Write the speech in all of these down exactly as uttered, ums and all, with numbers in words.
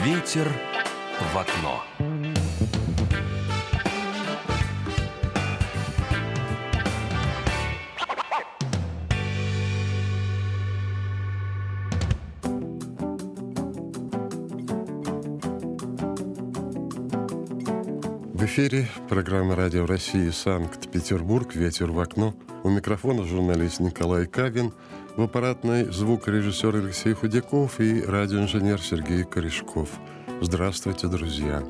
Ветер в окно. В эфире программа «Радио России» Санкт-Петербург «Ветер в окно». У микрофона журналист Николай Кавин, в аппаратной звукорежиссер Алексей Худяков и радиоинженер Сергей Корешков. Здравствуйте, друзья!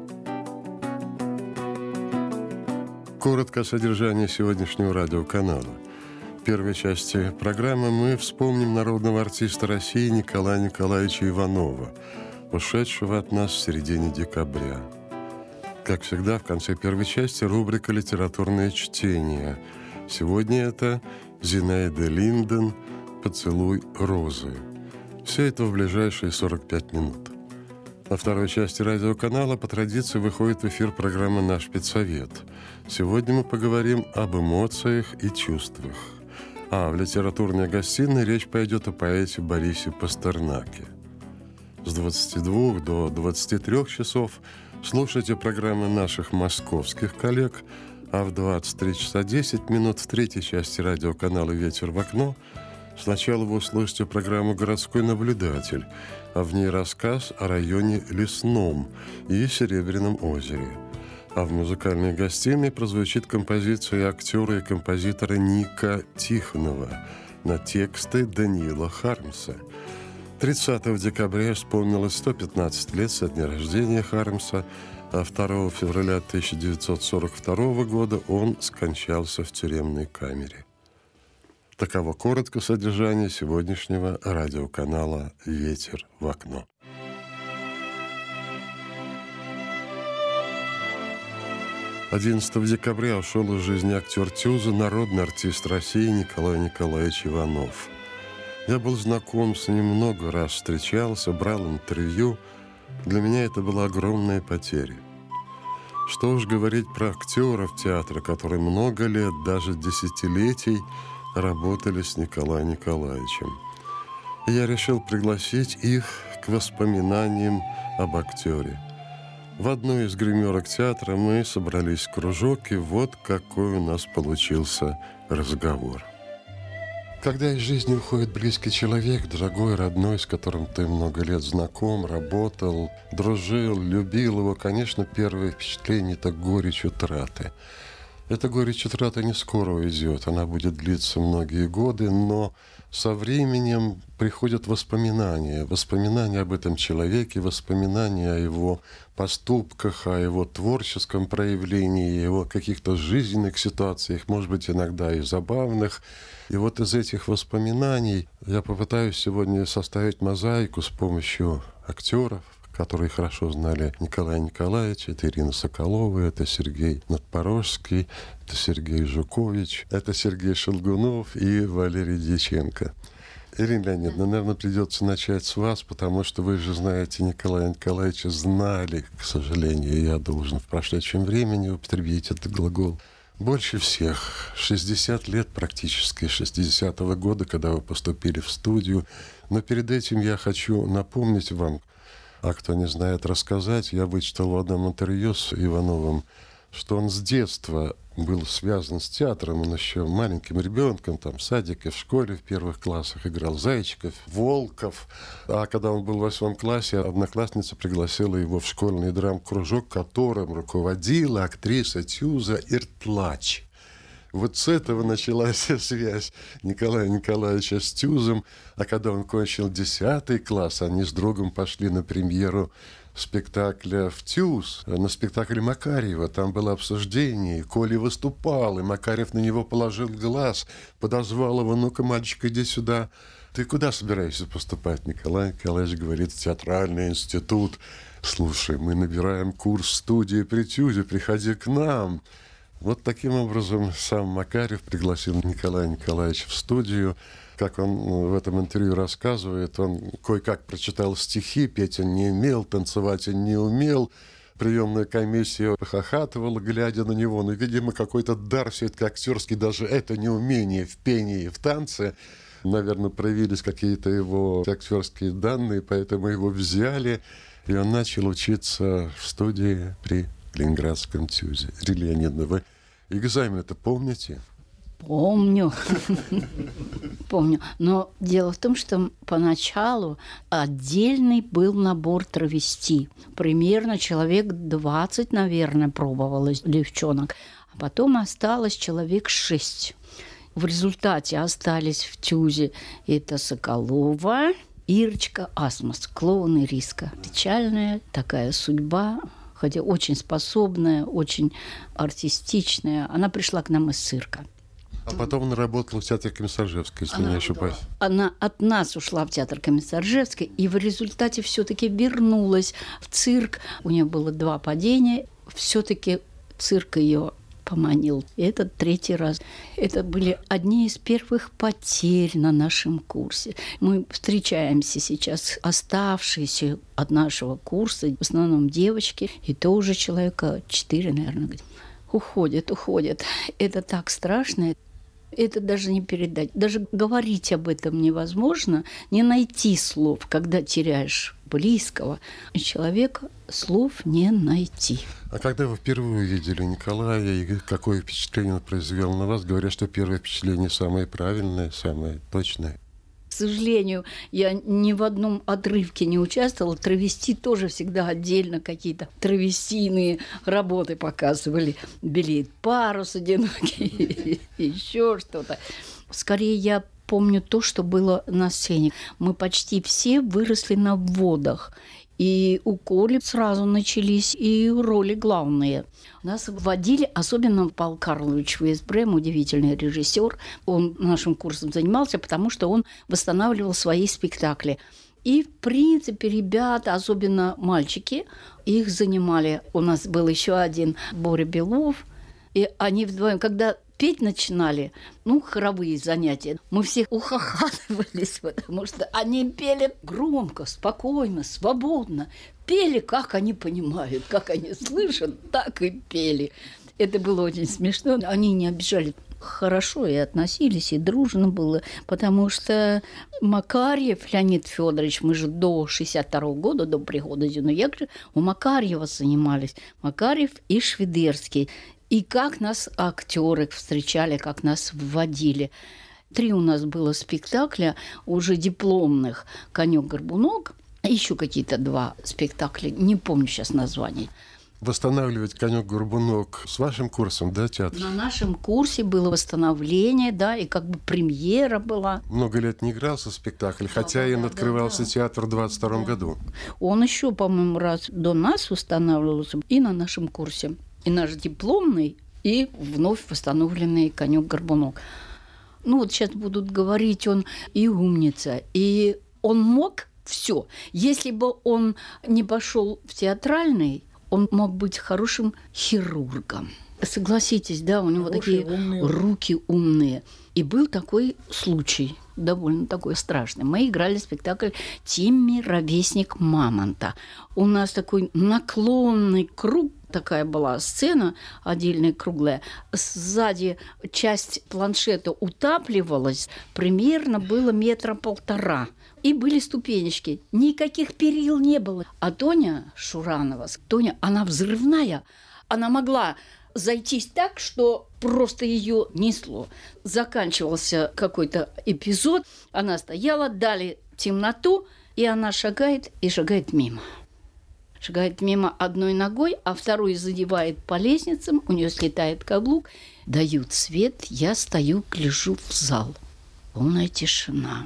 Коротко о содержании сегодняшнего радиоканала. В первой части программы мы вспомним народного артиста России Николая Николаевича Иванова, ушедшего от нас в середине декабря. Как всегда, в конце первой части рубрика «Литературное чтение». Сегодня это Зинаида Линден «Поцелуй розы». Все это в ближайшие сорок пять минут. На второй части радиоканала по традиции выходит в эфир программа «Наш педсовет». Сегодня мы поговорим об эмоциях и чувствах. А в литературной гостиной речь пойдет о поэте Борисе Пастернаке. С двадцати двух до двадцати трёх часов слушайте программы наших московских коллег, а в двадцать три часа десять минут в третьей части радиоканала «Ветер в окно» сначала вы услышите программу «Городской наблюдатель», а в ней рассказ о районе Лесном и Серебряном озере. А в музыкальной гостиной прозвучит композиция актера и композитора Ника Тихонова на тексты Даниила Хармса. тридцатого декабря исполнилось сто пятнадцать лет со дня рождения Хармса, а второго февраля тысяча девятьсот сорок второго года он скончался в тюремной камере. Таково коротко содержание сегодняшнего радиоканала «Ветер в окно». одиннадцатого декабря ушел из жизни актер Тюза, народный артист России Николай Николаевич Иванов. Я был знаком с ним много раз, встречался, брал интервью. Для меня это была огромная потеря. Что уж говорить про актеров театра, которые много лет, даже десятилетий, работали с Николаем Николаевичем. И я решил пригласить их к воспоминаниям об актере. В одной из гримерок театра мы собрались в кружок, и вот какой у нас получился разговор. Когда из жизни уходит близкий человек, дорогой, родной, с которым ты много лет знаком, работал, дружил, любил его, конечно, первое впечатление – это горечь утраты. Эта горечь утраты не скоро уйдет, она будет длиться многие годы, но со временем приходят воспоминания, воспоминания об этом человеке, воспоминания о его поступках, о его творческом проявлении, о его каких-то жизненных ситуациях, может быть, иногда и забавных. И вот из этих воспоминаний я попытаюсь сегодня составить мозаику с помощью актеров, которые хорошо знали Николая Николаевича. Это Ирина Соколова, это Сергей Надпорожский, это Сергей Жукович, это Сергей Шелгунов и Валерий Дьяченко. Ирина Леонидовна, наверное, придется начать с вас, потому что вы же знаете Николая Николаевича, знали, к сожалению, я должен в прошедшем времени употребить этот глагол. Больше всех, шестьдесят лет практически, шестидесятого года, когда вы поступили в студию. Но перед этим я хочу напомнить вам, а кто не знает, рассказать. Я вычитал в одном интервью с Ивановым, что он с детства был связан с театром. Он еще маленьким ребенком, там, в садике, в школе, в первых классах играл зайчиков, волков. А когда он был в восьмом классе, одноклассница пригласила его в школьный драм-кружок, которым руководила актриса Тюза Иртлач. Вот с этого началась связь Николая Николаевича с Тюзом. А когда он кончил десятый класс, они с другом пошли на премьеру спектакля в Тюз, на спектакле Макарьева. Там было обсуждение, и Коля выступал, и Макарьев на него положил глаз, подозвал его: «Ну-ка, мальчик, иди сюда». «Ты куда собираешься поступать?» Николай Николаевич говорит: «В театральный институт». «Слушай, мы набираем курс в студии при Тюзе, приходи к нам». Вот таким образом сам Макарьев пригласил Николая Николаевича в студию. Как он в этом интервью рассказывает, он кое-как прочитал стихи, петь он не умел, танцевать он не умел. Приемная комиссия похохатывала, глядя на него. Но, видимо, какой-то дар все-таки актерский, даже это неумение в пении и в танце. Наверное, проявились какие-то его актерские данные, поэтому его взяли. И он начал учиться в студии при Ленинградском ТЮЗе. Ирина Леонидовна, вы экзамен-то помните? Помню. Помню. Но дело в том, что поначалу отдельный был набор травести. Примерно человек двадцать, наверное, пробовалось девчонок. А потом осталось человек шесть. В результате остались в ТЮЗе это Соколова, Ирочка Асмус, клоун Ириска. Печальная такая судьба, хотя очень способная, очень артистичная. Она пришла к нам из цирка. А потом она работала в театре Комиссаржевской, если она, не ошибаюсь. Она от нас ушла в театр Комиссаржевской и в результате все-таки вернулась в цирк. У нее было два падения. Все-таки цирк ее поманил. И это третий раз. Это были одни из первых потерь на нашем курсе. Мы встречаемся сейчас, оставшиеся от нашего курса, в основном девочки, и то уже человека четыре, наверное, уходят, уходят. Это так страшно. Это даже не передать. Даже говорить об этом невозможно, не найти слов, когда теряешь близкого человека, слов не найти. А когда вы впервые увидели Николая, и какое впечатление он произвел на вас? Говорят, что первое впечатление самое правильное, самое точное. К сожалению, я ни в одном отрывке не участвовала. Травести тоже всегда отдельно какие-то травестийные работы показывали. Белеет парус одинокий, еще что-то. Скорее, я помню то, что было на сцене. Мы почти все выросли на вводах. И у Коли сразу начались и роли главные. Нас вводили, особенно Павел Карлович Весбрем, удивительный режиссер. Он нашим курсом занимался, потому что он восстанавливал свои спектакли. И, в принципе, ребята, особенно мальчики, их занимали. У нас был еще один Боря Белов. И они вдвоем, когда петь начинали, ну, хоровые занятия, мы все ухахатывались, потому что они пели громко, спокойно, свободно. Пели, как они понимают, как они слышат, так и пели. Это было очень смешно. Они не обижали. Хорошо и относились, и дружно было, потому что Макарьев Леонид Федорович, мы же до шестьдесят второго года, до прихода Зиновьевича, у Макарьева занимались. Макарьев и Шведерский. И как нас актеры встречали, как нас вводили. Три у нас было спектакля, уже дипломных, «Конёк-горбунок», еще какие-то два спектакля, не помню сейчас названий. Восстанавливать «Конёк-горбунок» с вашим курсом, да, театр? На нашем курсе было восстановление, да, и как бы премьера была. Много лет не игрался спектакль, хотя да, им да, открывался да, да. театр в двадцать втором да. году. Он еще, по-моему, раз до нас устанавливался и на нашем курсе. И наш дипломный, и вновь восстановленный «Конёк-горбунок». Ну вот сейчас будут говорить, он и умница, и он мог все. Если бы он не пошел в театральный, он мог быть хорошим хирургом. Согласитесь, да, у него Хорошие, такие умные. руки умные. И был такой случай, довольно такой страшный. Мы играли спектакль «Тимми, ровесник Мамонта». У нас такой наклонный круг, такая была сцена, отдельная круглая. Сзади часть планшета утапливалась, примерно было метра полтора. И были ступенечки. Никаких перил не было. А Тоня Шуранова, Тоня, она взрывная, она могла зайтись так, что просто ее несло. Заканчивался какой-то эпизод, она стояла, дали темноту, и она шагает и шагает мимо. Шагает мимо одной ногой, а второй задевает по лестницам, у нее слетает каблук. Дают свет, я стою, гляжу в зал. Полная тишина.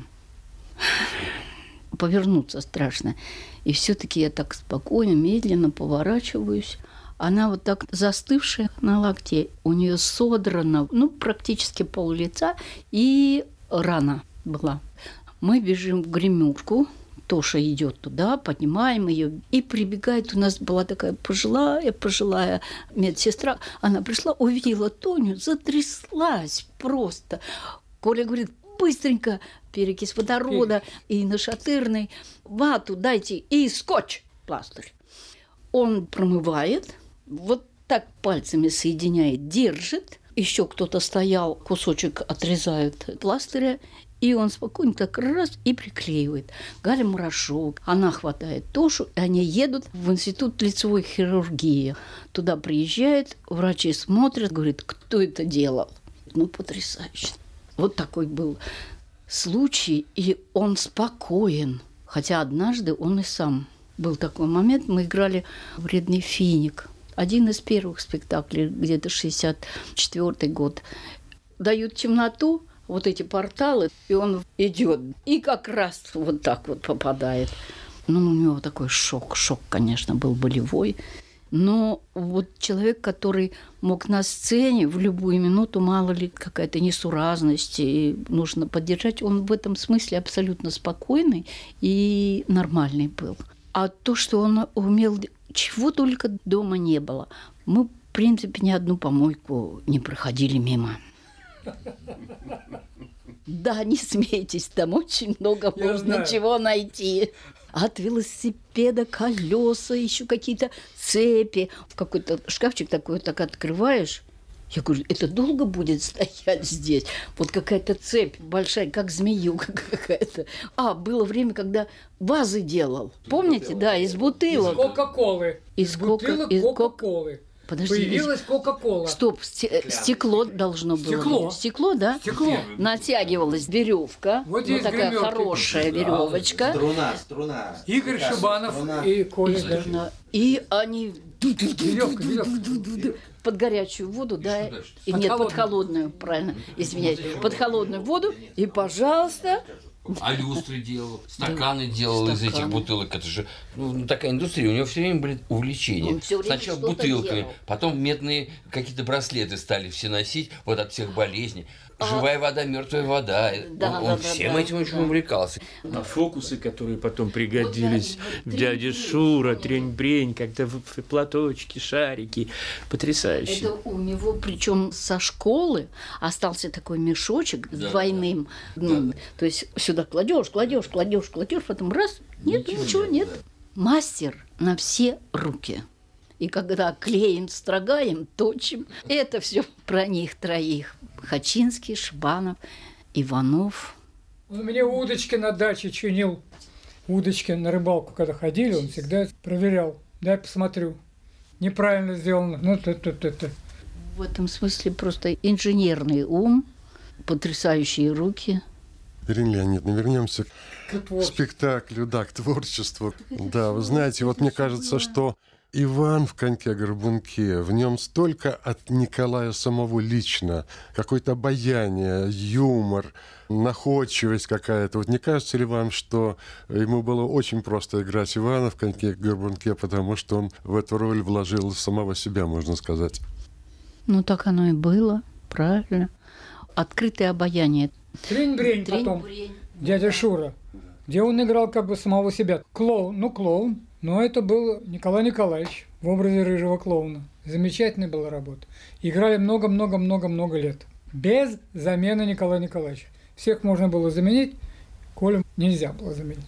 Повернуться страшно. И все-таки я так спокойно, медленно поворачиваюсь. Она вот так застывшая на локте. У нее содрано, ну, практически пол лица, и рана была. Мы бежим в гримерку. Тоша идет туда, поднимаем ее, и прибегает. У нас была такая пожилая, пожилая медсестра. Она пришла, увидела Тоню, затряслась просто. Коля говорит: быстренько перекись водорода и нашатырный, вату дайте и скотч, пластырь. Он промывает, вот так пальцами соединяет, держит. Еще кто-то стоял, кусочек отрезают пластыря, И он спокойно так раз и приклеивает. Галя Мурашок, она хватает Тошу, и они едут в институт лицевой хирургии. Туда приезжает, врачи смотрят, говорят, кто это делал. Ну, потрясающе. Вот такой был случай, и он спокоен. Хотя однажды он и сам. Был такой момент, мы играли «Вредный финик». Один из первых спектаклей, где-то шестьдесят четвёртый год. Дают темноту, вот эти порталы, и он идет. И как раз вот так вот попадает. Ну, у него такой шок. Шок, конечно, был болевой. Но вот человек, который мог на сцене в любую минуту, мало ли какая-то несуразность, и нужно поддержать, он в этом смысле абсолютно спокойный и нормальный был. А то, что он умел, чего только дома не было. Мы, в принципе, ни одну помойку не проходили мимо. Да, не смейтесь, там очень много Я можно знаю. чего найти. От велосипеда колеса, еще какие-то цепи. Какой-то шкафчик такой так открываешь. Я говорю, это долго будет стоять здесь? Вот какая-то цепь большая, как змеюка какая-то. А, было время, когда вазы делал. Помните? Да, из Из бутылок. Кока-колы. Из Из кока- бутылок из кок- Кока-колы. Подожди, Появилась Кока-кола. Стоп, сте- стекло должно было. Стекло. быть. Стекло, да? Стекло. Натягивалась веревка. Вот Вот здесь такая гремёлки. хорошая веревочка. Струна, струна. Игорь Прекрасно, Шибанов струна. и Коля. Да. И они Веревка, веревка. под горячую воду, да, и Под нет, под холодную. холодную, правильно, извиняюсь, под холодную воду, и, пожалуйста, А люстры делал, стаканы делал из этих Стаканы. бутылок. Это же ну, такая индустрия. У него все время были увлечения. Он всё время Сначала что-то бутылками, делал. потом медные какие-то браслеты стали все носить вот от всех болезней. Живая вода, мертвая вода. Да, он да, он да, всем да, этим очень да. увлекался. А фокусы, которые потом пригодились Вот, да, дяде трень-брень. Шура, трень-брень, как-то в- в платочки, шарики. Потрясающе. это у него, причем со школы, остался такой мешочек с Да, двойным, ну, то есть сюда кладешь, кладешь, кладешь, кладешь, потом раз, нет, Ничего ничего, нет, нет. да. Мастер на все руки. И когда клеим, строгаем, точим, это все про них троих. Хачинский, Шибанов, Иванов. Он мне удочки на даче чинил. Удочки на рыбалку, когда ходили, он всегда проверял. Дай посмотрю. Неправильно сделано. Ну, то-то-то-то. В этом смысле просто инженерный ум, потрясающие руки. Ирина Леонидовна, вернемся к К творчеству. спектаклю, да, к творчеству. Да, вы знаете, вот мне кажется, что Иван в «Коньке-горбунке», в нем столько от Николая самого лично, какое-то обаяние, юмор, находчивость какая-то. Вот не кажется ли вам, что ему было очень просто играть Ивана в «Коньке-горбунке», потому что он в эту роль вложил самого себя, можно сказать? Ну, так оно и было, правильно. Открытое обаяние. Трень-брень потом. Трень-брень. Дядя Шура. Где он играл как бы самого себя. Клоун. Ну, клоун. Но это был Николай Николаевич в образе рыжего клоуна. Замечательная была работа. Играли много-много-много-много лет. Без замены Николая Николаевича. Всех можно было заменить, Колю нельзя было заменить.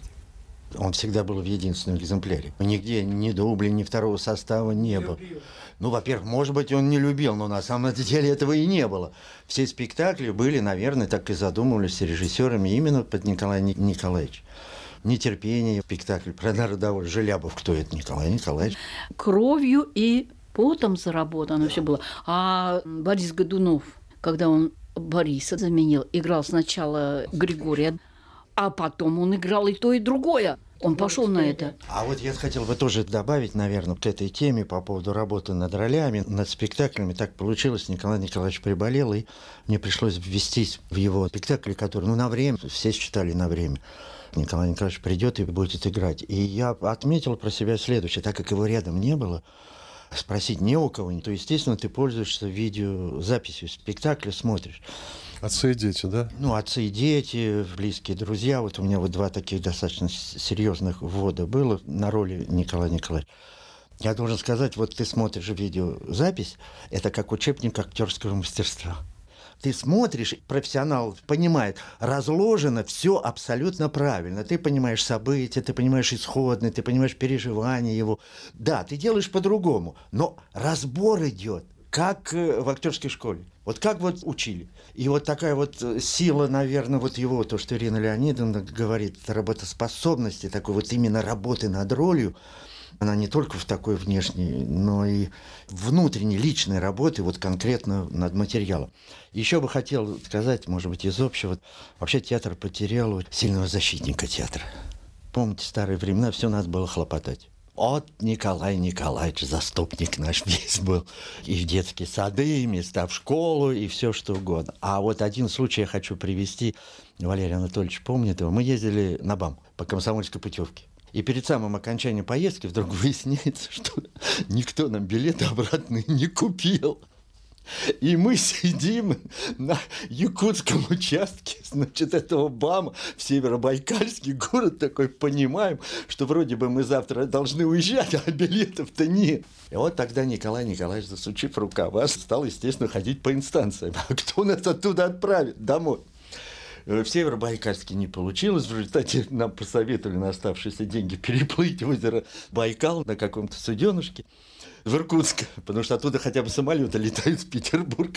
Он всегда был в единственном экземпляре. Нигде ни дубля, ни второго состава не было. Ну, во-первых, может быть, он не любил, но на самом деле этого и не было. Все спектакли были, наверное, так и задумывались режиссерами именно под Николая Ник- Николаевича. «Нетерпение», спектакль про народоволь, Желябов, кто это? Николай Николаевич. Кровью и потом заработано все было. А Борис Годунов, когда он Бориса заменил, играл сначала Григория, а потом он играл и то, и другое. Он пошел на это. А вот я хотел бы тоже добавить, наверное, к этой теме по поводу работы над ролями, над спектаклями. Так получилось, Николай Николаевич приболел, и мне пришлось ввестись в его спектакли, которые, ну, на время, все считали на время. Николай Николаевич придет и будет играть. И я отметил про себя следующее, так как его рядом не было, спросить не у кого, то, естественно, ты пользуешься видеозаписью спектакля, смотришь. Отцы и дети, да? Ну, отцы и дети, близкие друзья. Вот у меня вот два таких достаточно серьезных ввода было на роли Николая Николаевича. Я должен сказать, вот ты смотришь видеозапись, это как учебник актерского мастерства. Ты смотришь, профессионал понимает, разложено все абсолютно правильно. Ты понимаешь события, ты понимаешь исходные, ты понимаешь переживания его. Да, ты делаешь по-другому, но разбор идет как в актерской школе. Вот как вот учили. И вот такая вот сила, наверное, вот его, то, что Ирина Леонидовна говорит, работоспособности, такой вот именно работы над ролью, она не только в такой внешней, но и внутренней, личной работе, вот конкретно над материалом. Еще бы хотел сказать, может быть, из общего, вообще театр потерял сильного защитника театра. Помните, старые времена, все надо было хлопотать. Вот Николай Николаевич, заступник наш весь был. И в детские сады, и места в школу, и все что угодно. А вот один случай я хочу привести. Валерий Анатольевич помнит его. Мы ездили на БАМ по комсомольской путевке. И перед самым окончанием поездки вдруг выясняется, что никто нам билеты обратные не купил. И мы сидим на якутском участке, значит, этого БАМа в Северобайкальский город такой, понимаем, что вроде бы мы завтра должны уезжать, а билетов-то нет. И вот тогда Николай Николаевич, засучив рукава, стал, естественно, ходить по инстанциям. А кто нас оттуда отправит домой? В Северобайкальске не получилось. В результате нам посоветовали на оставшиеся деньги переплыть озеро Байкал на каком-то суденышке в Иркутск, потому что оттуда хотя бы самолеты летают в Петербург.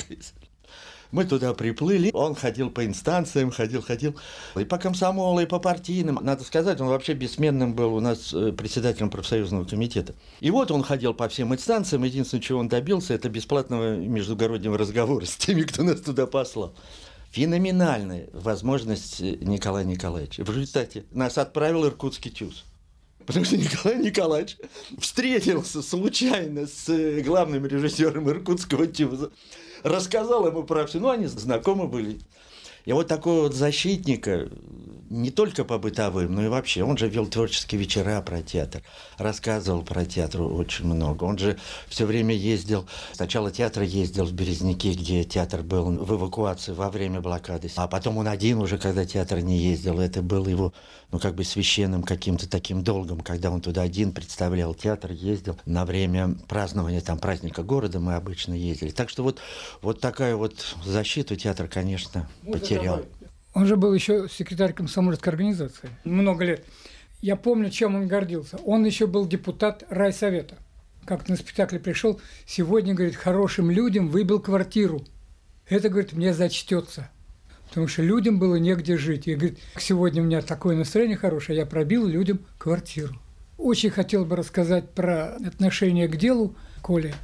Мы туда приплыли, он ходил по инстанциям, ходил, ходил, и по комсомолу, и по партийным. Надо сказать, он вообще бессменным был у нас председателем профсоюзного комитета. И вот он ходил по всем инстанциям, единственное, чего он добился, это бесплатного междугороднего разговора с теми, кто нас туда послал. Феноменальная возможность Николая Николаевича. В результате нас отправил Иркутский ТЮЗ. Потому что Николай Николаевич встретился случайно с главным режиссером Иркутского ТЮЗа, рассказал ему про все, ну, они знакомы были. И вот такого вот защитника, не только по бытовым, но и вообще, он же вел творческие вечера про театр, рассказывал про театр очень много. Он же все время ездил, сначала театр ездил в Березники, где театр был в эвакуации во время блокады, а потом он один уже, когда театр не ездил, это было его, ну, как бы священным каким-то таким долгом, когда он туда один представлял театр, ездил на время празднования там праздника города, мы обычно ездили. Так что вот, вот такая вот защиту театр, конечно, потерял. Он же был еще секретарь комсомольской организации много лет. Я помню, чем он гордился. Он еще был депутат райсовета. Как на спектакль пришел, сегодня, говорит, хорошим людям выбил квартиру. Это, говорит, мне зачтется. Потому что людям было негде жить. И, говорит, сегодня у меня такое настроение хорошее, я пробил людям квартиру. Очень хотел бы рассказать про отношение к делу Коли.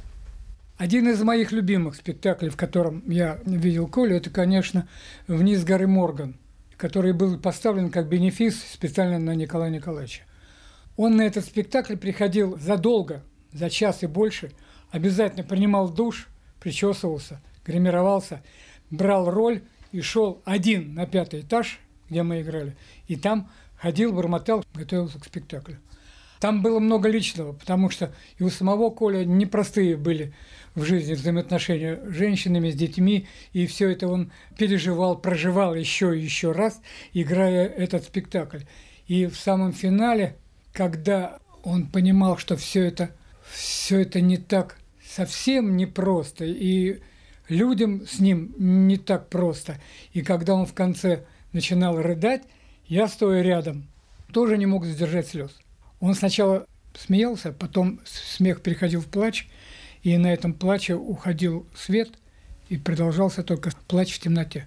Один из моих любимых спектаклей, в котором я видел Колю, это, конечно, «Вниз с горы Морган», который был поставлен как бенефис специально на Николая Николаевича. Он на этот спектакль приходил задолго, за час и больше, обязательно принимал душ, причесывался, гримировался, брал роль и шел один на пятый этаж, где мы играли, и там ходил, бормотал, готовился к спектаклю. Там было много личного, потому что и у самого Коля непростые были в жизни взаимоотношения с женщинами, с детьми, и все это он переживал, проживал еще и еще раз, играя этот спектакль. И в самом финале, когда он понимал, что все это, все это не так совсем непросто, и людям с ним не так просто, и когда он в конце начинал рыдать, я, стоя рядом, тоже не мог сдержать слез. Он сначала смеялся, потом смех переходил в плач, и на этом плаче уходил свет, и продолжался только плач в темноте.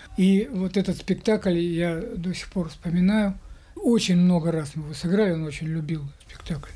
И вот этот спектакль я до сих пор вспоминаю. Очень много раз мы его сыграли, он очень любил спектакль.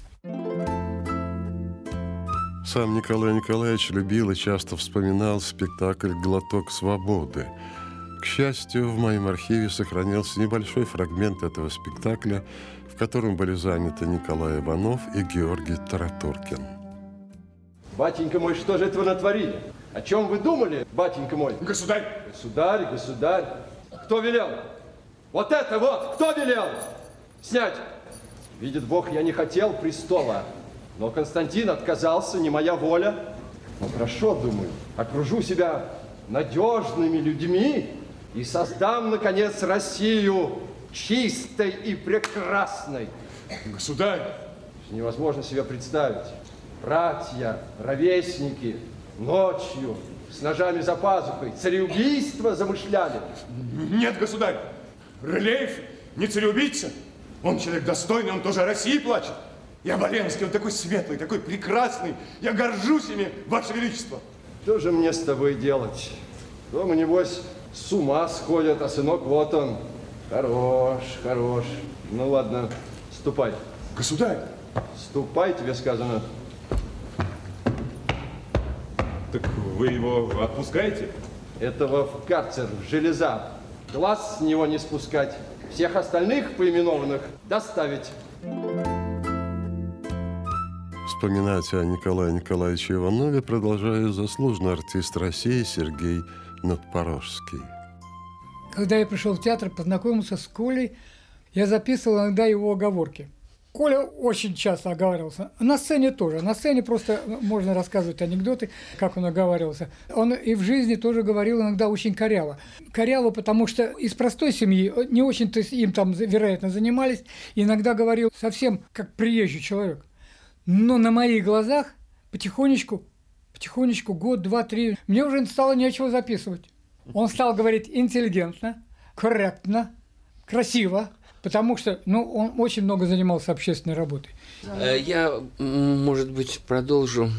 Сам Николай Николаевич любил и часто вспоминал спектакль «Глоток свободы». К счастью, в моем архиве сохранился небольшой фрагмент этого спектакля, в котором были заняты Николай Иванов и Георгий Тараторкин. Батенька мой, что же это вы натворили? О чем вы думали, батенька мой? Государь! Государь, государь. Кто велел? Вот это вот, кто велел? Снять. Видит Бог, я не хотел престола, но Константин отказался, не моя воля. Но хорошо, думаю, окружу себя надежными людьми и создам, наконец, Россию чистой и прекрасной. Государь! Невозможно себе представить. Братья, ровесники, ночью, с ножами за пазухой, цареубийство замышляли. Нет, государь, Рылеев не цареубийца. Он человек достойный, он тоже о России плачет. И Оболенский, он такой светлый, такой прекрасный. Я горжусь ими, Ваше Величество. Что же мне с тобой делать? Дома, небось, с ума сходят, а сынок вот он. Хорош, хорош. Ну ладно, ступай. Государь! Ступай, тебе сказано. Так вы его отпускаете? Этого в карцер, в железа. Глаз с него не спускать. Всех остальных поименованных доставить. Вспоминать о Николае Николаевиче Иванове продолжает заслуженный артист России Сергей Надпорожский. Когда я пришел в театр, познакомился с Колей, я записывал иногда его оговорки. Коля очень часто оговаривался. На сцене тоже. На сцене просто можно рассказывать анекдоты, как он оговаривался. Он и в жизни тоже говорил иногда очень коряво. Коряво, потому что из простой семьи не очень-то им там, вероятно, занимались. Иногда говорил совсем как приезжий человек. Но на моих глазах потихонечку, потихонечку, год, два, три, мне уже стало нечего записывать. Он стал говорить интеллигентно, корректно, красиво. Потому что, ну, он очень много занимался общественной работой. Я, может быть, продолжу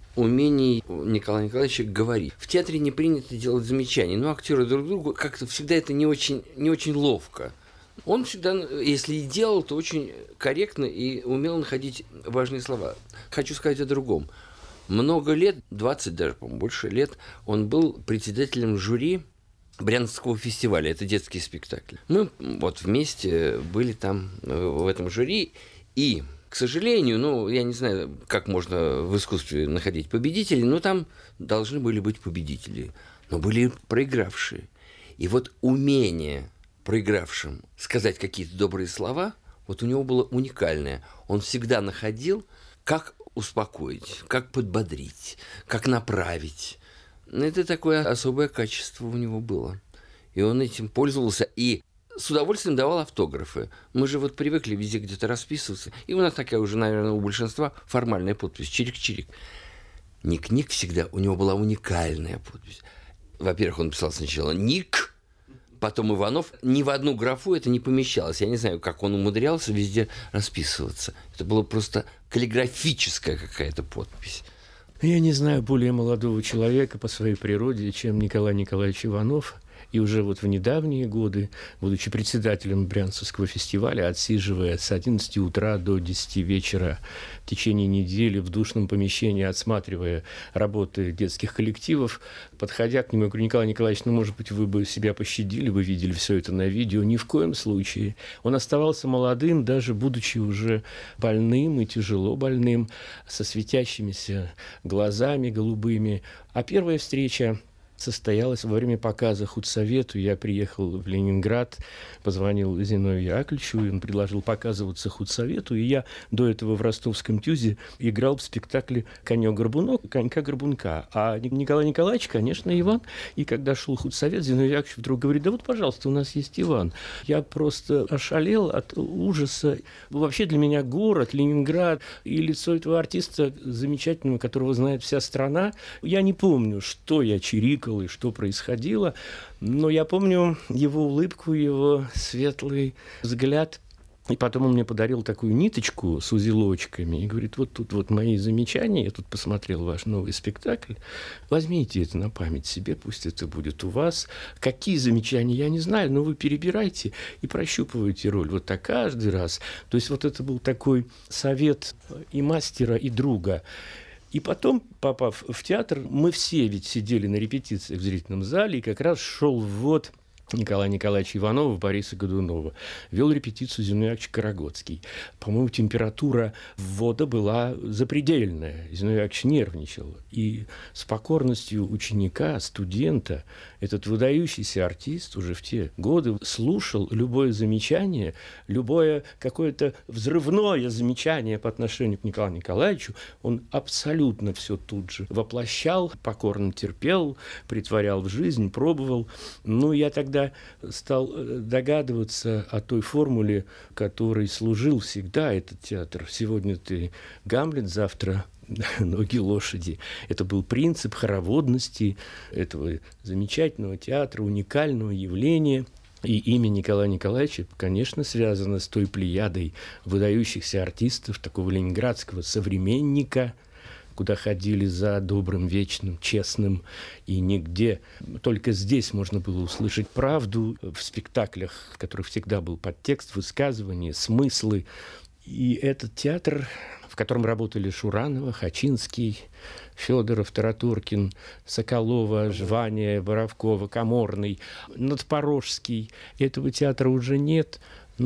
умений Николая Николаевича говорить. В театре не принято делать замечаний, но актеры друг другу как-то всегда это не очень, не очень ловко. Он всегда, если и делал, то очень корректно и умел находить важные слова. Хочу сказать о другом. Много лет, двадцать даже, по-моему, больше лет, он был председателем жюри Брянского фестиваля, это детский спектакль. Мы вот вместе были там в этом жюри, и, к сожалению, ну, я не знаю, как можно в искусстве находить победителей, но там должны были быть победители, но были проигравшие. И вот умение проигравшим сказать какие-то добрые слова, вот у него было уникальное. Он всегда находил, как успокоить, как подбодрить, как направить. Это такое особое качество у него было. И он этим пользовался и с удовольствием давал автографы. Мы же вот привыкли везде где-то расписываться. И у нас такая уже, наверное, у большинства формальная подпись. Чирик-чирик. Ник-ник всегда, у него была уникальная подпись. Во-первых, он писал сначала «Ник», потом «Иванов». Ни в одну графу это не помещалось. Я не знаю, как он умудрялся везде расписываться. Это была просто каллиграфическая какая-то подпись. Я не знаю более молодого человека по своей природе, чем Николай Николаевич Иванов. И уже вот в недавние годы, будучи председателем Брянцевского фестиваля, отсиживая с одиннадцати утра до десяти вечера в течение недели в душном помещении, отсматривая работы детских коллективов, подходя к нему, я говорю: Николай Николаевич, ну, может быть, вы бы себя пощадили, вы видели все это на видео. Ни в коем случае. Он оставался молодым, даже будучи уже больным и тяжело больным, со светящимися глазами голубыми. А первая встреча состоялась во время показа худсовету. Я приехал в Ленинград, позвонил Зиновию Яковлевичу, и он предложил показываться худсовету. И я до этого в ростовском ТЮЗе играл в спектакле «Конек-горбунок», «Конька-горбунка». А Николай Николаевич, конечно, Иван. И когда шел худсовет, Зиновий Яковлевич вдруг говорит: да вот, пожалуйста, у нас есть Иван. Я просто ошалел от ужаса. Вообще для меня город, Ленинград, и лицо этого артиста замечательного, которого знает вся страна. Я не помню, что я чирикал и что происходило, но я помню его улыбку, его светлый взгляд. И потом он мне подарил такую ниточку с узелочками и говорит: вот тут вот мои замечания, я тут посмотрел ваш новый спектакль, возьмите это на память себе, пусть это будет у вас. Какие замечания, я не знаю, но вы перебирайте и прощупывайте роль. Вот так каждый раз. То есть вот это был такой совет и мастера, и друга. И потом, попав в театр, мы все ведь сидели на репетициях в зрительном зале, и как раз шел ввод Николая Николаевича Иванова, Бориса Годунова. Вел репетицию Зиновий Яковлевич Карагодский. По-моему, температура ввода была запредельная. Зиновий Яковлевич нервничал. И с покорностью ученика, студента, этот выдающийся артист уже в те годы слушал любое замечание, любое какое-то взрывное замечание по отношению к Николаю Николаевичу. Он абсолютно все тут же воплощал, покорно терпел, притворял в жизнь, пробовал. Ну, я тогда стал догадываться о той формуле, которой служил всегда этот театр. Сегодня ты Гамлет, завтра ноги лошади. Это был принцип хороводности этого замечательного театра, уникального явления. И имя Николая Николаевича, конечно, связано с той плеядой выдающихся артистов, такого ленинградского современника, куда ходили за добрым, вечным, честным, и нигде. Только здесь можно было услышать правду в спектаклях, в которых всегда был подтекст, высказывания, смыслы. И этот театр, в котором работали Шуранова, Хачинский, Федоров, Тараторкин, Соколова, Жвания, Боровкова, Каморный, Надпорожский. Этого театра уже нет,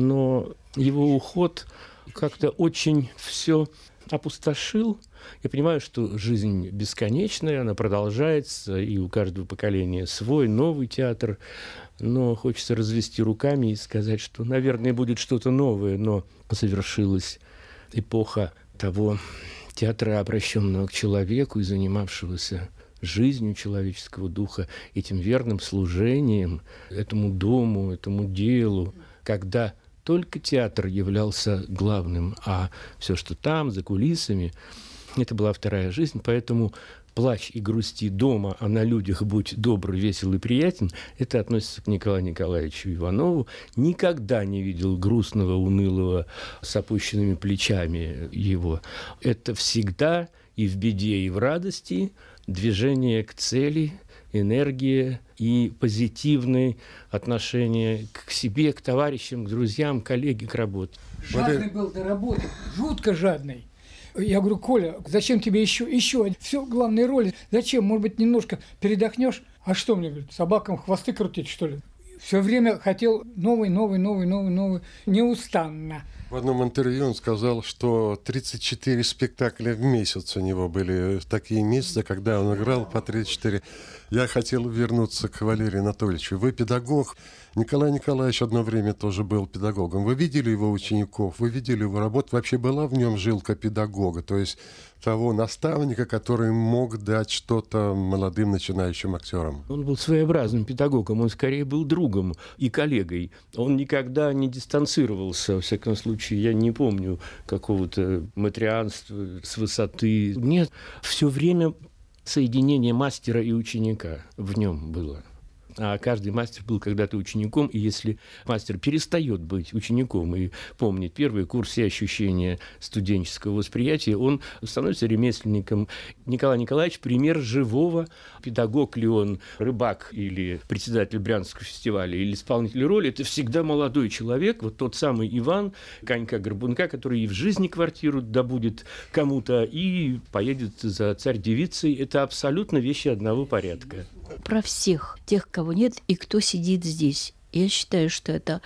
но его уход как-то очень все опустошил. Я понимаю, что жизнь бесконечная, она продолжается, и у каждого поколения свой новый театр. Но хочется развести руками и сказать, что, наверное, будет что-то новое, но завершилась эпоха того театра, обращенного к человеку и занимавшегося жизнью человеческого духа, этим верным служением этому дому, этому делу, когда только театр являлся главным, а все, что там, за кулисами, это была вторая жизнь. Поэтому плачь и грусти дома, а на людях будь добр, весел и приятен, это относится к Николаю Николаевичу Иванову. Никогда не видел грустного, унылого, с опущенными плечами его. Это всегда и в беде, и в радости движение к цели, энергия и позитивные отношения к себе, к товарищам, к друзьям, к коллеге, к работе. Жадный был до работы, жутко жадный. Я говорю: Коля, зачем тебе еще, еще? Все, главные роли. Зачем? Может быть, немножко передохнешь? А что мне, говорит, собакам хвосты крутить, что ли? Все время хотел новый, новый, новый, новый, новый, неустанно. В одном интервью он сказал, что тридцать четыре спектакля в месяц у него были, такие месяцы, когда он играл по три-четыре. Я хотел вернуться к Валерию Анатольевичу. Вы педагог. Николай Николаевич одно время тоже был педагогом. Вы видели его учеников, вы видели его работу. Вообще была в нем жилка педагога, то есть того наставника, который мог дать что-то молодым начинающим актерам. Он был своеобразным педагогом, он скорее был другом и коллегой. Он никогда не дистанцировался, во всяком случае, я не помню какого-то матрианства с высоты. Нет, все время соединение мастера и ученика в нем было. А каждый мастер был когда-то учеником, и если мастер перестает быть учеником и помнит первые курсы ощущения студенческого восприятия, он становится ремесленником. Николай Николаевич – пример живого. Педагог ли он, рыбак или председатель Брянского фестиваля, или исполнитель роли – это всегда молодой человек, вот тот самый Иван, конька-горбунка, который и в жизни квартиру добудет кому-то, и поедет за царь-девицей. Это абсолютно вещи одного порядка. Про всех тех, кого нет и кто сидит здесь. Я считаю, что это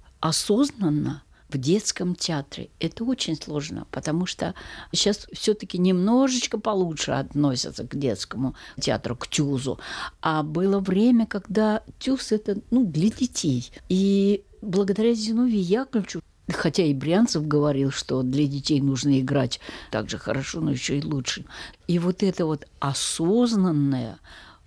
осознанно в детском театре. Это очень сложно, потому что сейчас все-таки немножечко получше относятся к детскому театру, к ТЮЗу. А было время, когда ТЮЗ – это ну, для детей. И благодаря Зиновию Яковлевичу, хотя и Брянцев говорил, что для детей нужно играть так же хорошо, но еще и лучше. И вот это вот осознанное,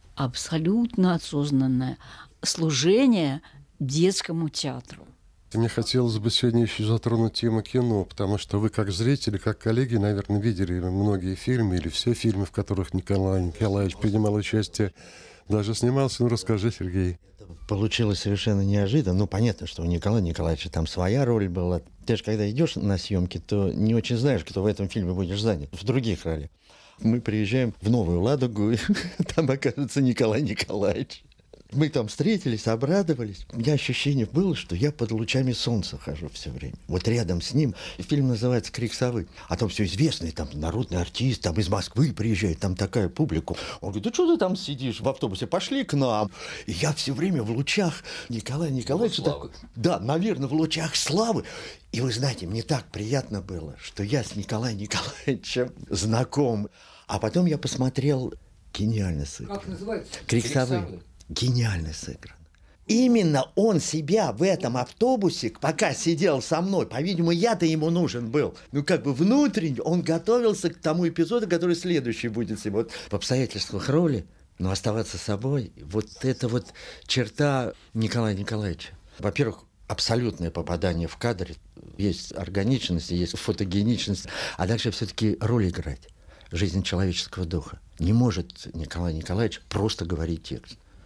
абсолютно осознанное служение детскому театру. Мне хотелось бы сегодня еще затронуть тему кино, потому что вы, как зрители, как коллеги, наверное, видели многие фильмы или все фильмы, в которых Николай Николаевич принимал участие, даже снимался. Ну, расскажи, Сергей. Получилось совершенно неожиданно. Ну, понятно, что у Николая Николаевича там своя роль была. Ты же, когда идешь на съемки, то не очень знаешь, кто в этом фильме будешь занят, в других ролях. Мы приезжаем в Новую Ладогу, и там окажется Николай Николаевич. Мы там встретились, обрадовались. У меня ощущение было, что я под лучами солнца хожу все время. Вот рядом с ним. Фильм называется «Крик совы». А там все известный, там народный артист, там из Москвы приезжает, там такая публика. Он говорит: да что ты там сидишь в автобусе, пошли к нам. И я все время в лучах Николая Николаевича. Так... Да, наверное, в лучах славы. И вы знаете, мне так приятно было, что я с Николаем Николаевичем знаком. А потом я посмотрел, гениально сыграно. Как называется? «Крик совы». Гениально сыграно. Именно он себя в этом автобусе, пока сидел со мной, по-видимому, я-то ему нужен был. Ну, как бы внутренне он готовился к тому эпизоду, который следующий будет. Вот в обстоятельствах роли, но оставаться собой, вот это вот черта Николая Николаевича. Во-первых, абсолютное попадание в кадр. Есть органичность, есть фотогеничность, а дальше все-таки роль играть. Жизнь человеческого духа. Не может Николай Николаевич просто говорить текст.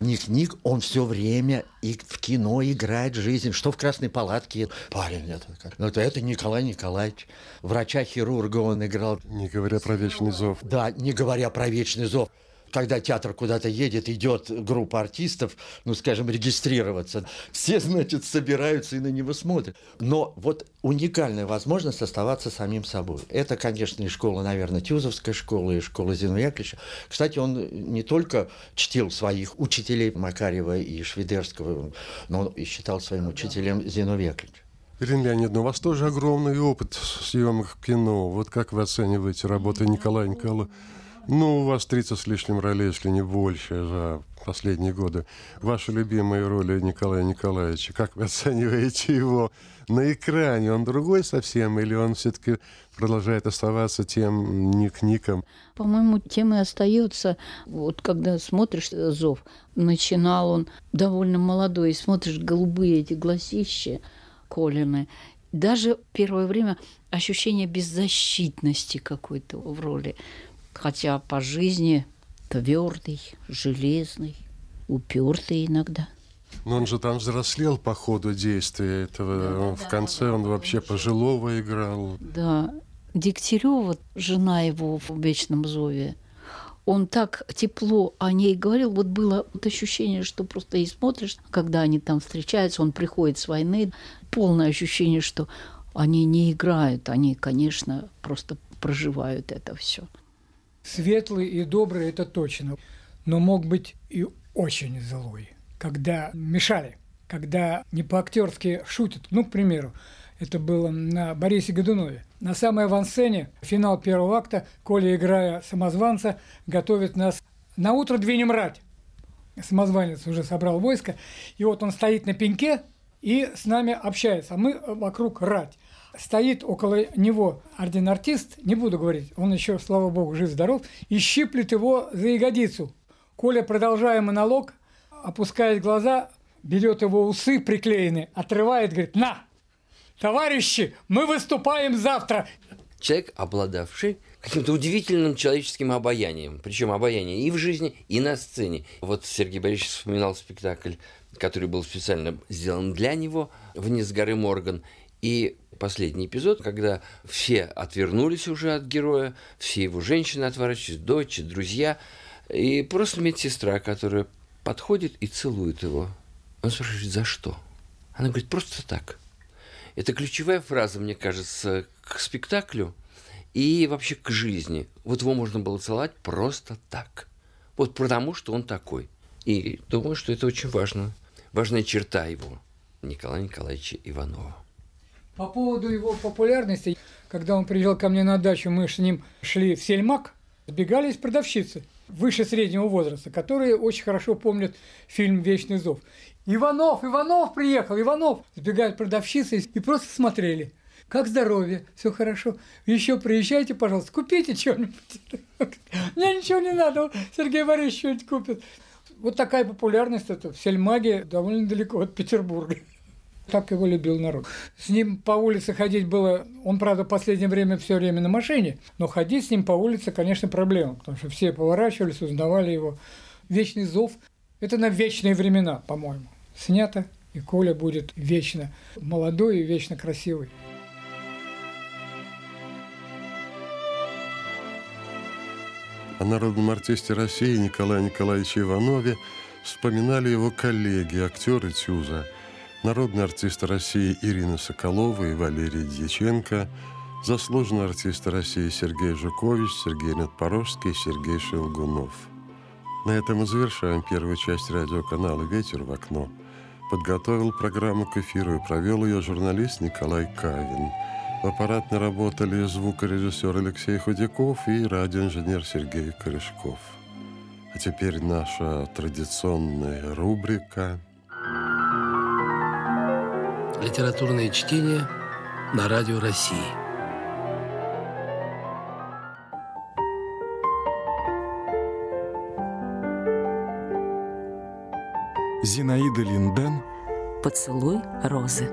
Ник-Ник, он все время и в кино играет жизнь. Что в «Красной палатке». Парень, это, ну, это, это Николай Николаевич. Врача-хирурга он играл. Не говоря про «Вечный зов». Да, не говоря про «Вечный зов». Когда театр куда-то едет, идет группа артистов, ну, скажем, регистрироваться, все, значит, собираются и на него смотрят. Но вот уникальная возможность оставаться самим собой. Это, конечно, и школа, наверное, Тюзовская школа, и школа Зиновия Яковлевича. Кстати, он не только чтил своих учителей Макарьева и Швидерского, но он и считал своим учителем Зиновия Яковлевича. Ирина Леонидовна, у вас тоже огромный опыт съемок в кино. Вот как вы оцениваете работу Николая Николаевича? Ну, у вас тридцать с лишним ролей, если не больше, за последние годы. Ваши любимые роли Николая Николаевича, как вы оцениваете его на экране? Он другой совсем или он все-таки продолжает оставаться тем Ник-Ником? По-моему, тем и остается. Вот когда смотришь «Зов», начинал он довольно молодой, и смотришь голубые эти глазища Колины. Даже первое время ощущение беззащитности какой-то в роли. Хотя по жизни твердый, железный, упертый иногда. Но он же там взрослел по ходу действия этого. Да, в конце да, он вообще пожилого играл. Да. Дегтярева, жена его в «Вечном зове», он так тепло о ней говорил. Вот было вот ощущение, что просто и смотришь, когда они там встречаются, он приходит с войны. Полное ощущение, что они не играют, они, конечно, просто проживают это все. Светлый и добрый – это точно, но мог быть и очень злой, когда мешали, когда не по-актерски шутят. Ну, к примеру, это было на Борисе Годунове. На самой авансцене, финал первого акта, Коля, играя самозванца, готовит нас на утро двинем рать. Самозванец уже собрал войско, и вот он стоит на пеньке и с нами общается, а мы вокруг рать. Стоит около него один артист, не буду говорить, он еще, слава богу, жив-здоров, и щиплет его за ягодицу. Коля, продолжая монолог, опускает глаза, берет его усы приклеенные, отрывает, говорит: «На, товарищи, мы выступаем завтра!» Человек, обладавший каким-то удивительным человеческим обаянием, причем обаяние и в жизни, и на сцене. Вот Сергей Борисович вспоминал спектакль, который был специально сделан для него, «Вниз с горы Морган», и последний эпизод, когда все отвернулись уже от героя, все его женщины отворачиваются, дочь, друзья, и просто медсестра, которая подходит и целует его. Он спрашивает: за что? Она говорит: просто так. Это ключевая фраза, мне кажется, к спектаклю и вообще к жизни. Вот его можно было целовать просто так. Вот потому, что он такой. И думаю, что это очень важно. Важная черта его, Николая Николаевича Иванова. По поводу его популярности, когда он приезжал ко мне на дачу, мы с ним шли в Сельмак, сбегались продавщицы выше среднего возраста, которые очень хорошо помнят фильм «Вечный зов». «Иванов, Иванов приехал, Иванов!» Сбегают продавщицы и просто смотрели. «Как здоровье? Все хорошо. Еще приезжайте, пожалуйста, купите что-нибудь». «Мне ничего не надо, Сергей Борисович что-нибудь купит». Вот такая популярность это в Сельмаге довольно далеко от Петербурга. Так его любил народ. С ним по улице ходить было... Он, правда, в последнее время все время на машине, но ходить с ним по улице, конечно, проблема, потому что все поворачивались, узнавали его. «Вечный зов» – это на вечные времена, по-моему. Снято, и Коля будет вечно молодой и вечно красивый. О народном артисте России Николае Николаевиче Иванове вспоминали его коллеги, актеры Тюза, народные артисты России Ирина Соколова и Валерий Дьяченко, заслуженные артисты России Сергей Жукович, Сергей Надпорожский, Сергей Шелгунов. На этом мы завершаем первую часть радиоканала «Ветер в окно». Подготовил программу к эфиру и провел ее журналист Николай Кавин. В аппаратной работали звукорежиссер Алексей Худяков и радиоинженер Сергей Корешков. А теперь наша традиционная рубрика «Литературное чтение» на Радио России. Зинаида Линден «Поцелуй розы».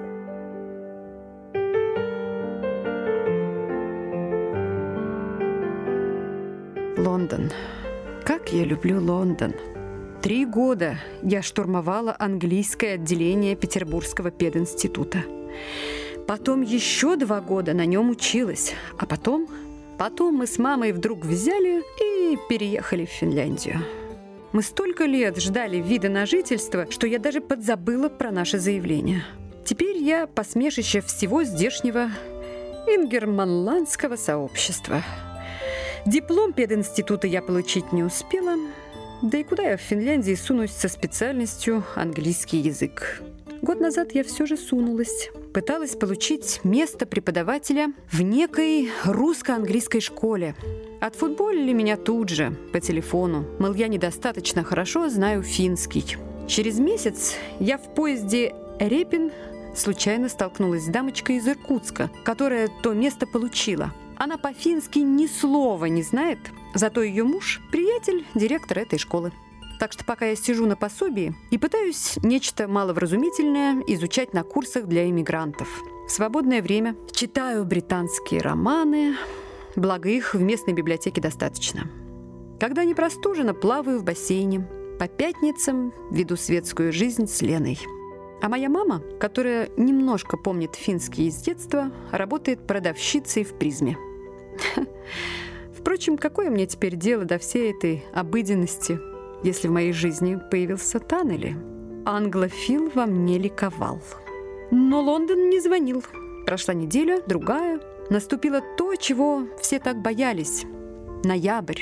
Лондон. Как я люблю Лондон. Три года я штурмовала английское отделение Петербургского пединститута. Потом еще два года на нем училась. А потом, потом мы с мамой вдруг взяли и переехали в Финляндию. Мы столько лет ждали вида на жительство, что я даже подзабыла про наше заявление. Теперь я посмешище всего здешнего ингерманландского сообщества. Диплом пединститута я получить не успела. Да и куда я в Финляндии сунусь со специальностью английский язык? Год назад я все же сунулась. Пыталась получить место преподавателя в некой русско-английской школе. Отфутболили меня тут же, по телефону. Мол, я недостаточно хорошо знаю финский. Через месяц я в поезде Репин случайно столкнулась с дамочкой из Иркутска, которая то место получила. Она по-фински ни слова не знает, зато ее муж – приятель директора этой школы. Так что пока я сижу на пособии и пытаюсь нечто маловразумительное изучать на курсах для иммигрантов. В свободное время читаю британские романы, благо их в местной библиотеке достаточно. Когда не простужена, плаваю в бассейне. По пятницам веду светскую жизнь с Леной. А моя мама, которая немножко помнит финский из детства, работает продавщицей в «Призме». Впрочем, какое мне теперь дело до всей этой обыденности, если в моей жизни появился Таннели? Англофил во мне ликовал. Но Лондон не звонил. Прошла неделя, другая. Наступило то, чего все так боялись. Ноябрь.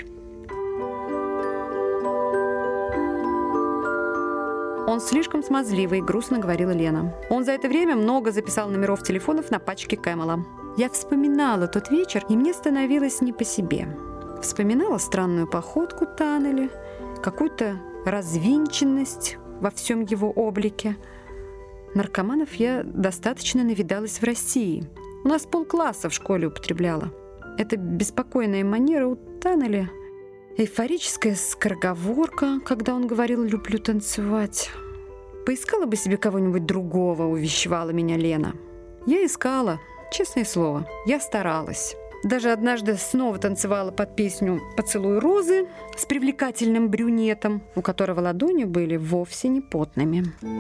Он слишком смазливый, грустно говорила Лена. Он за это время много записал номеров телефонов на пачке Кэмела. Я вспоминала тот вечер, и мне становилось не по себе. Вспоминала странную походку Таннели, какую-то развинченность во всем его облике. Наркоманов я достаточно навидалась в России. У нас полкласса в школе употребляла. Эта беспокойная манера у Таннели, эйфорическая скороговорка, когда он говорил «люблю танцевать». «Поискала бы себе кого-нибудь другого», — увещевала меня Лена. Я искала, честное слово, я старалась. Даже однажды снова танцевала под песню «Поцелуй розы» с привлекательным брюнетом, у которого ладони были вовсе не потными.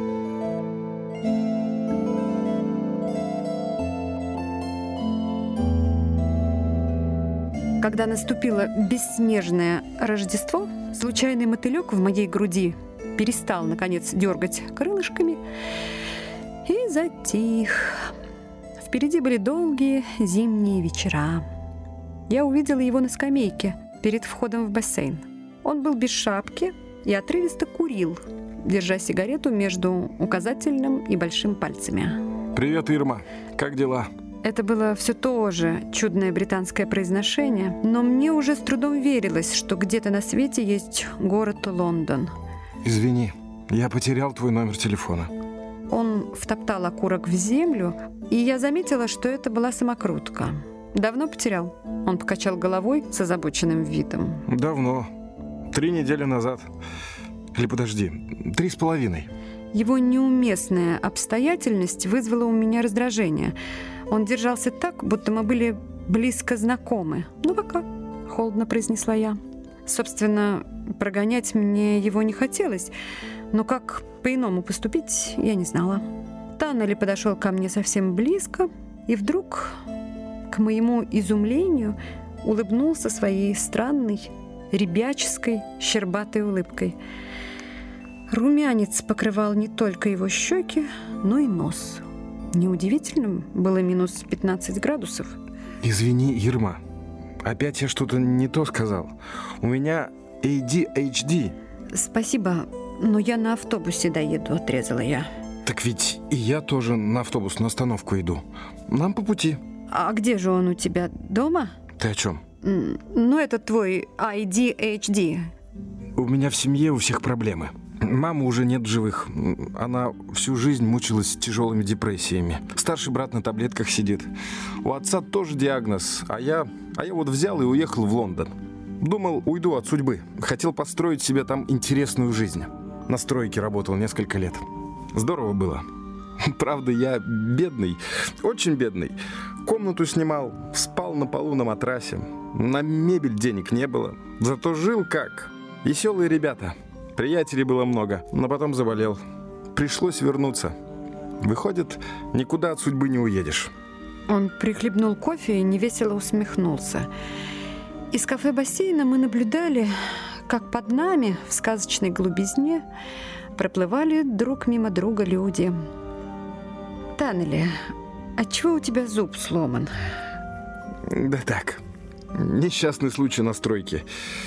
Когда наступило бесснежное Рождество, случайный мотылек в моей груди перестал, наконец, дергать крылышками и затих. Впереди были долгие зимние вечера. Я увидела его на скамейке перед входом в бассейн. Он был без шапки и отрывисто курил, держа сигарету между указательным и большим пальцами. Привет, Ирма. Как дела? Это было все то же чудное британское произношение, но мне уже с трудом верилось, что где-то на свете есть город Лондон. Извини, я потерял твой номер телефона. Он втоптал окурок в землю, и я заметила, что это была самокрутка. Давно потерял? Он покачал головой с озабоченным видом. Давно. Три недели назад. Или подожди, три с половиной. Его неуместная обстоятельность вызвала у меня раздражение. Он держался так, будто мы были близко знакомы. «Ну пока», — холодно произнесла я. Собственно, прогонять мне его не хотелось, но как по-иному поступить, я не знала. Таннели подошел ко мне совсем близко и вдруг, к моему изумлению, улыбнулся своей странной, ребяческой, щербатой улыбкой. Румянец покрывал не только его щеки, но и нос. Неудивительным было минус пятнадцать градусов. Извини, Ирма, опять я что-то не то сказал. У меня эй ди эйч ди. Спасибо, но я на автобусе доеду, отрезала я. Так ведь и я тоже на автобусную остановку иду. Нам по пути. А где же он у тебя? Дома? Ты о чем? Ну, это твой эй ди эйч ди. У меня в семье у всех проблемы. Мамы уже нет в живых. Она всю жизнь мучилась тяжелыми депрессиями. Старший брат на таблетках сидит. У отца тоже диагноз, а я, а я вот взял и уехал в Лондон. Думал, уйду от судьбы. Хотел построить себе там интересную жизнь. На стройке работал несколько лет. Здорово было. Правда, я бедный, очень бедный. Комнату снимал, спал на полу на матрасе. На мебель денег не было. Зато жил как? Веселые ребята. Приятелей было много, но потом заболел. Пришлось вернуться. Выходит, никуда от судьбы не уедешь. Он прихлебнул кофе и невесело усмехнулся. Из кафе-бассейна мы наблюдали, как под нами в сказочной глубизне проплывали друг мимо друга люди. Таннели, отчего у тебя зуб сломан? Да так, несчастный случай на стройке.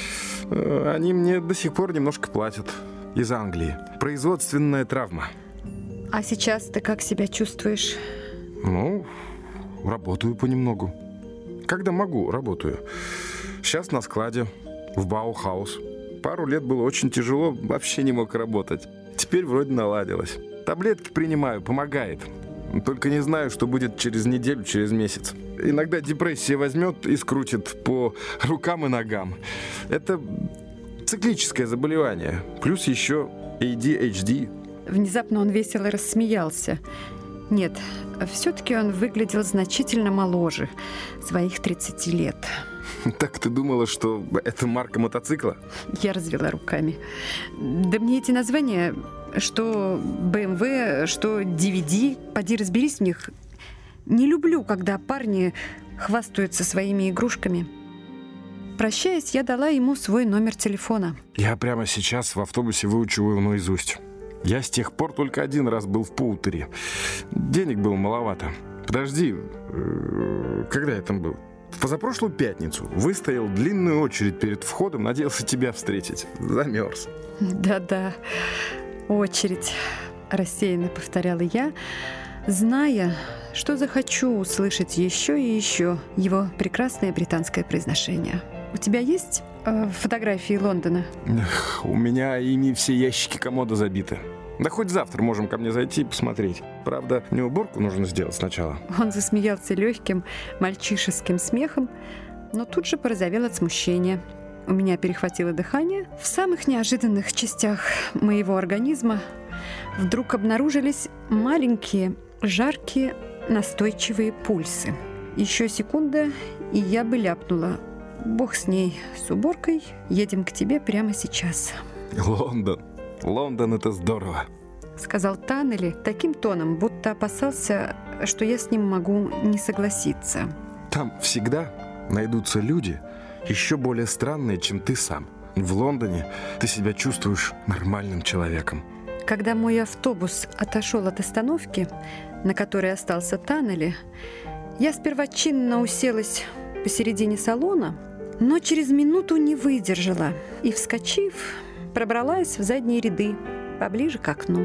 Они мне до сих пор немножко платят. Из Англии. Производственная травма. А сейчас ты как себя чувствуешь? Ну, работаю понемногу. Когда могу, работаю. Сейчас на складе, в Баухаус. Пару лет было очень тяжело, вообще не мог работать. Теперь вроде наладилось. Таблетки принимаю, помогает. Только не знаю, что будет через неделю, через месяц. Иногда депрессия возьмет и скрутит по рукам и ногам. Это циклическое заболевание. Плюс еще эй ди эйч ди. Внезапно он весело рассмеялся. Нет, все-таки он выглядел значительно моложе своих тридцати лет. Так ты думала, что это марка мотоцикла? Я развела руками. Да мне эти названия, что бэ эм вэ, что ди ви ди, поди разберись в них. Не люблю, когда парни хвастаются своими игрушками. Прощаясь, я дала ему свой номер телефона. Я прямо сейчас в автобусе выучу его наизусть. Я с тех пор только один раз был в Поутере. Денег было маловато. Подожди, когда я там был? В позапрошлую пятницу выстоял длинную очередь перед входом, надеялся тебя встретить. Замерз. Да-да, очередь, рассеянно повторяла я, зная, что захочу услышать еще и еще его прекрасное британское произношение. У тебя есть э, фотографии Лондона? Эх, у меня ими все ящики комода забиты. Да хоть завтра можем ко мне зайти и посмотреть. Правда, мне уборку нужно сделать сначала. Он засмеялся легким мальчишеским смехом, но тут же порозовел от смущения. У меня перехватило дыхание. В самых неожиданных частях моего организма вдруг обнаружились маленькие, жаркие, настойчивые пульсы. Еще секунда, и я бы ляпнула: бог с ней, с уборкой, едем к тебе прямо сейчас. Лондон. Лондон — это здорово, сказал Таннели таким тоном, будто опасался, что я с ним могу не согласиться. Там всегда найдутся люди еще более странные, чем ты сам. В Лондоне ты себя чувствуешь нормальным человеком. Когда мой автобус отошел от остановки, на которой остался Таннели, я сперва чинно уселась посередине салона, но через минуту не выдержала и, вскочив, пробралась в задние ряды, поближе к окну.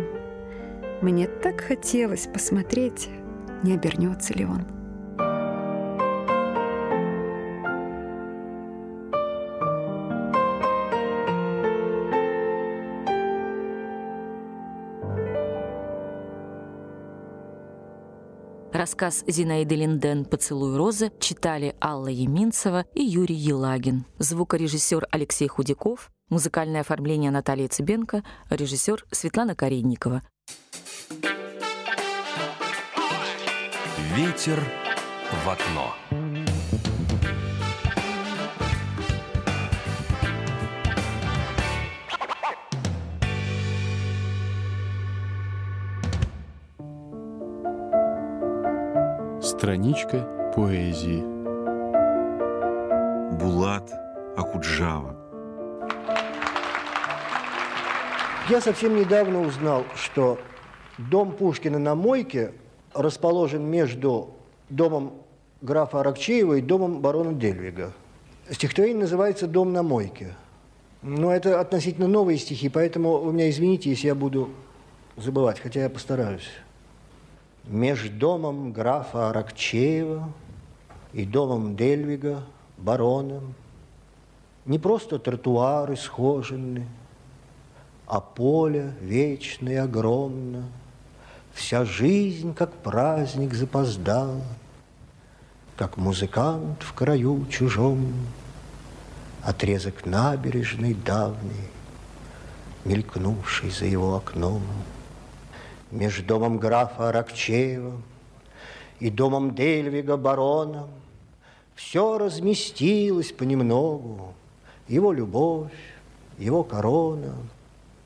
Мне так хотелось посмотреть, не обернется ли он. Рассказ Зинаиды Линден «Поцелуй розы» читали Алла Яминцева и Юрий Елагин. Звукорежиссер Алексей Худяков, музыкальное оформление Наталья Цыбенко, режиссер Светлана Каренникова. Ветер в окно. Страничка поэзии. Булат Акуджава. Я совсем недавно узнал, что дом Пушкина на Мойке расположен между домом графа Аракчеева и домом барона Дельвига. Стихотворение называется «Дом на Мойке». Но это относительно новые стихи, поэтому вы меня извините, если я буду забывать, хотя я постараюсь. Меж домом графа Аракчеева и домом Дельвига, бароном, не просто тротуары схожены, а поле вечно и огромно. Вся жизнь, как праздник, запоздала, как музыкант в краю чужом, отрезок набережной давней, мелькнувший за его окном. Меж домом графа Аракчеева и домом Дельвига барона все разместилось понемногу, его любовь, его корона,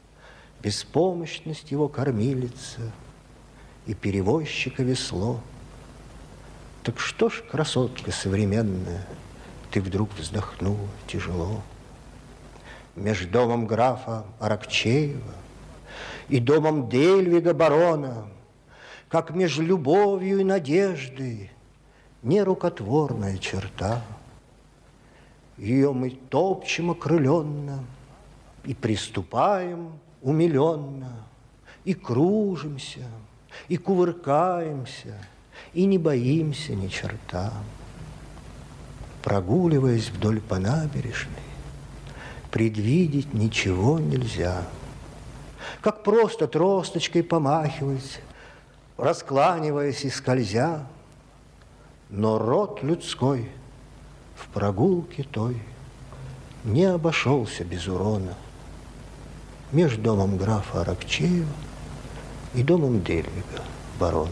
беспомощность его кормилица и перевозчика весло. Так что ж, красотка современная, ты вдруг вздохнула тяжело? Меж домом графа Аракчеева и домом Дельвига барона, как меж любовью и надеждой, нерукотворная черта. Ее мы топчем окрыленно и приступаем умиленно, и кружимся, и кувыркаемся, и не боимся ни черта. Прогуливаясь вдоль по набережной, предвидеть ничего нельзя. Как просто тросточкой помахивать, раскланиваясь и скользя, но род людской в прогулке той не обошелся без урона. Между домом графа Аракчеева и домом Дельвига барона.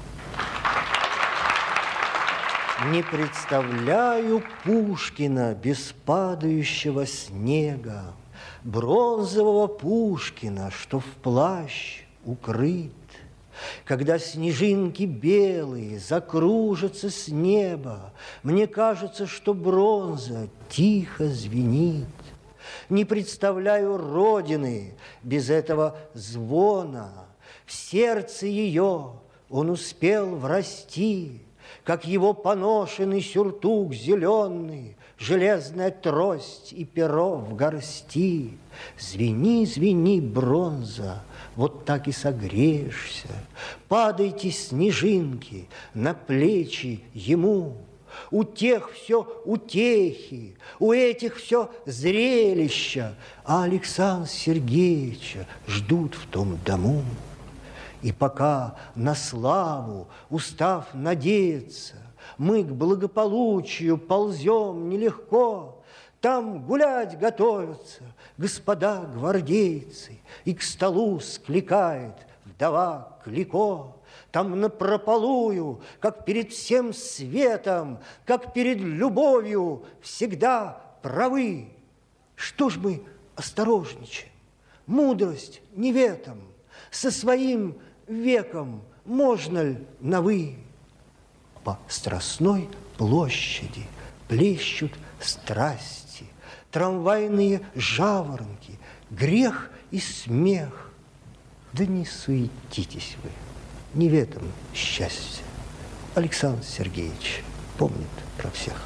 Не представляю Пушкина без падающего снега, бронзового Пушкина, что в плащ укрыт, когда снежинки белые закружатся с неба, мне кажется, что бронза тихо звенит. Не представляю родины без этого звона. В сердце ее он успел врасти, как его поношенный сюртук зеленый, железная трость и перо в горсти. Звени, звени, бронза, вот так и согреешься. Падайте, снежинки, на плечи ему. У тех все утехи, у этих все зрелища, а Александра Сергеевича ждут в том дому. И пока на славу, устав надеяться, мы к благополучию ползем нелегко, там гулять готовятся господа гвардейцы, и к столу скликает вдова Клико. Там напропалую, как перед всем светом, как перед любовью, всегда правы. Что ж мы осторожничаем? Мудрость не в этом. Со своим веком можно ли на «вы»? По Страстной площади плещут страсти, трамвайные жаворонки, грех и смех. Да не суетитесь вы, не в этом счастье. Александр Сергеевич помнит про всех.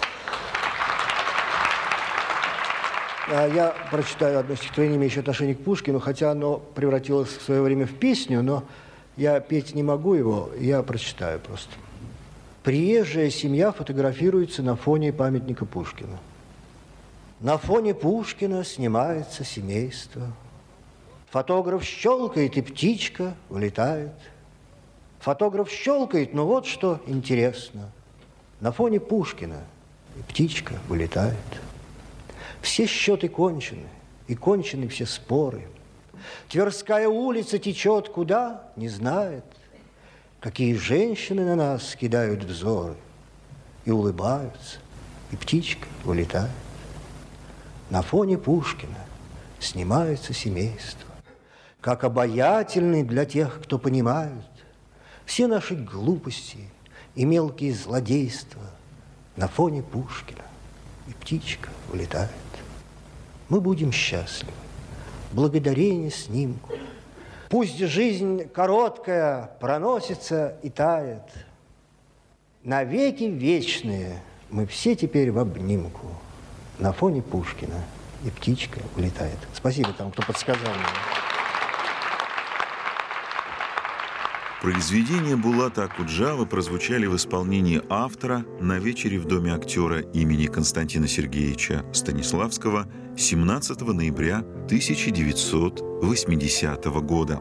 Я прочитаю одно стихотворение, имеющее отношение к Пушкину, хотя оно превратилось в свое время в песню, но я петь не могу его, я прочитаю просто. Приезжая семья фотографируется на фоне памятника Пушкину. На фоне Пушкина снимается семейство. Фотограф щелкает, и птичка улетает. Фотограф щелкает, но вот что интересно. На фоне Пушкина и птичка улетает. Все счеты кончены, и кончены все споры. Тверская улица течет куда, не знает. Какие женщины на нас кидают взоры и улыбаются, и птичка улетает. На фоне Пушкина снимается семейство, как обаятельны для тех, кто понимают все наши глупости и мелкие злодейства. На фоне Пушкина и птичка улетает. Мы будем счастливы, благодарение снимку. Пусть жизнь короткая проносится и тает. Навеки вечные мы все теперь в обнимку. На фоне Пушкина и птичка улетает. Спасибо тому, кто подсказал мне. Произведения Булата Акуджавы прозвучали в исполнении автора на вечере в Доме актера имени Константина Сергеевича Станиславского семнадцатого ноября тысяча девятьсот восьмидесятого года.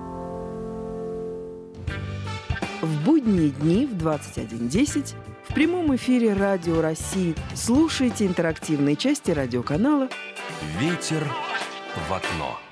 В будние дни в двадцать один десять в прямом эфире Радио России слушайте интерактивные части радиоканала «Ветер в окно».